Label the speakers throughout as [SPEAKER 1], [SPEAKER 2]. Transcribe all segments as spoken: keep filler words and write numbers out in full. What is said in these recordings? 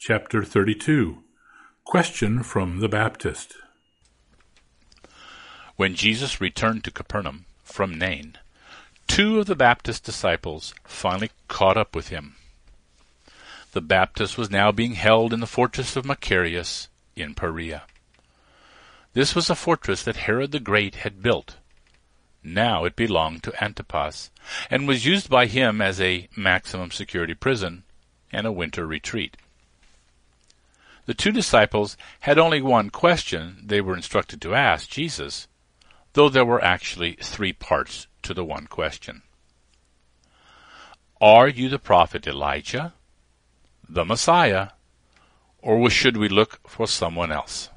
[SPEAKER 1] Chapter thirty-two. Question from the Baptist.
[SPEAKER 2] When Jesus returned to Capernaum from Nain, two of the Baptist's disciples finally caught up with him. The Baptist was now being held in the fortress of Macarius in Perea. This was a fortress that Herod the Great had built. Now it belonged to Antipas, and was used by him as a maximum security prison and a winter retreat. The two disciples had only one question they were instructed to ask Jesus, though there were actually three parts to the one question. Are you the prophet Elijah, the Messiah, or should we look for someone else?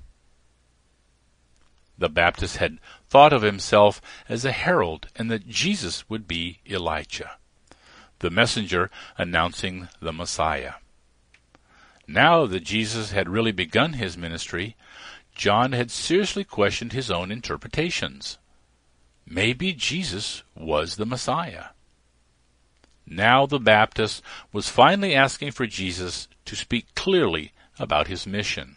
[SPEAKER 2] The Baptist had thought of himself as a herald and that Jesus would be Elijah, the messenger announcing the Messiah. Now that Jesus had really begun his ministry, John had seriously questioned his own interpretations. Maybe Jesus was the Messiah. Now the Baptist was finally asking for Jesus to speak clearly about his mission.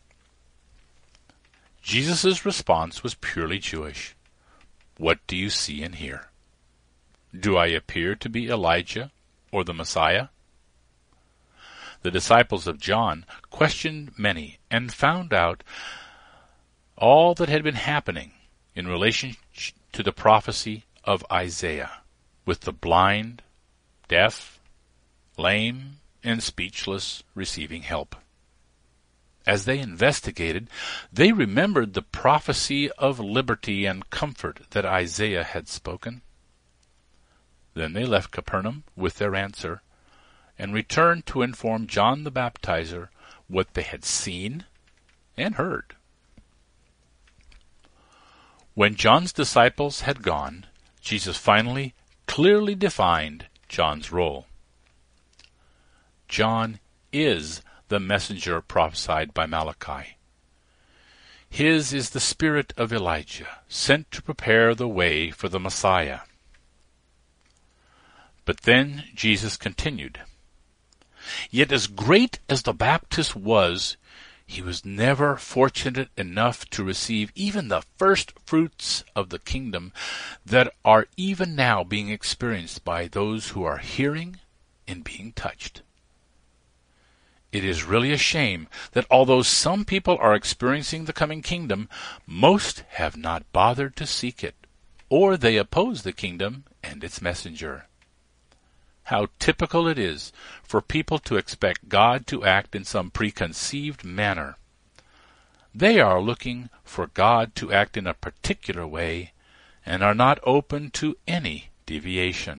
[SPEAKER 2] Jesus' response was purely Jewish. What do you see and hear? Do I appear to be Elijah or the Messiah? The disciples of John questioned many and found out all that had been happening in relation to the prophecy of Isaiah, with the blind, deaf, lame, and speechless receiving help. As they investigated, they remembered the prophecy of liberty and comfort that Isaiah had spoken. Then they left Capernaum with their answer and returned to inform John the Baptizer what they had seen and heard. When John's disciples had gone, Jesus finally clearly defined John's role. John is the messenger prophesied by Malachi. His is the spirit of Elijah, sent to prepare the way for the Messiah. But then Jesus continued, Yet as great as the Baptist was, he was never fortunate enough to receive even the first fruits of the kingdom that are even now being experienced by those who are hearing and being touched. It is really a shame that although some people are experiencing the coming kingdom, most have not bothered to seek it, or they oppose the kingdom and its messenger. How typical it is for people to expect God to act in some preconceived manner. They are looking for God to act in a particular way and are not open to any deviation.